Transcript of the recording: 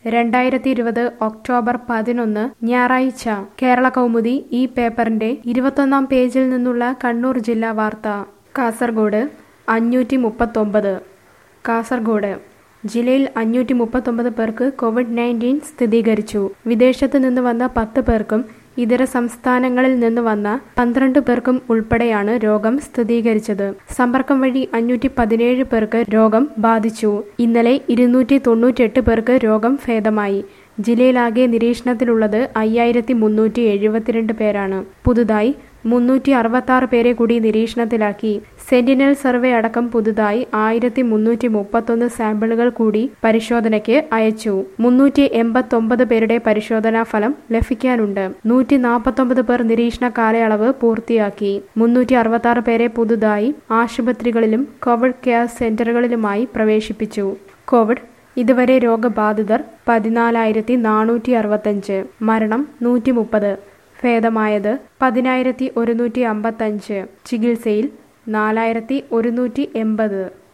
2020 October 11 ഞായറാഴ്ച കേരള കൗമുദി ഈ പേപ്പറിന്റെ 21-ാം പേജിൽ നിന്നുള്ള കണ്ണൂർ ജില്ലാ വാർത്ത. കാസർഗോഡ് 539. കാസർഗോഡ് ജില്ലയിൽ 539 പേർക്ക് കോവിഡ്-19 സ്ഥിരീകരിച്ചു. വിദേശത്ത് നിന്ന് വന്ന 10 പേർക്കും ഇതര സംസ്ഥാനങ്ങളിൽ നിന്ന് വന്ന 12 പേർക്കും ഉൾപ്പെടെയാണ് രോഗം സ്ഥിരീകരിച്ചത്. സമ്പർക്കം വഴി 517 പേർക്ക് രോഗം ബാധിച്ചു. ഇന്നലെ 298 പേർക്ക് രോഗം ഭേദമായി. ജില്ലയിലാകെ നിരീക്ഷണത്തിലുള്ളത് 5372 പേരാണ്. പുതുതായി 366 പേരെ കൂടി നിരീക്ഷണത്തിലാക്കി. സെന്റിനൽ സർവേ അടക്കം പുതുതായി 1331 സാമ്പിളുകൾ കൂടി പരിശോധനയ്ക്ക് അയച്ചു. 389 പേരുടെ പരിശോധനാ ഫലം ലഭിക്കാനുണ്ട്. 149 പേർ നിരീക്ഷണ കാലയളവ് പൂർത്തിയാക്കി. 366 പേരെ പുതുതായി ആശുപത്രികളിലും കോവിഡ് കെയർ സെന്ററുകളിലുമായി പ്രവേശിപ്പിച്ചു. കോവിഡ് ഇതുവരെ രോഗബാധിതർ 14,465. മരണം 130. ഭേദമായത് 10,155. ചികിത്സയിൽ 4,180.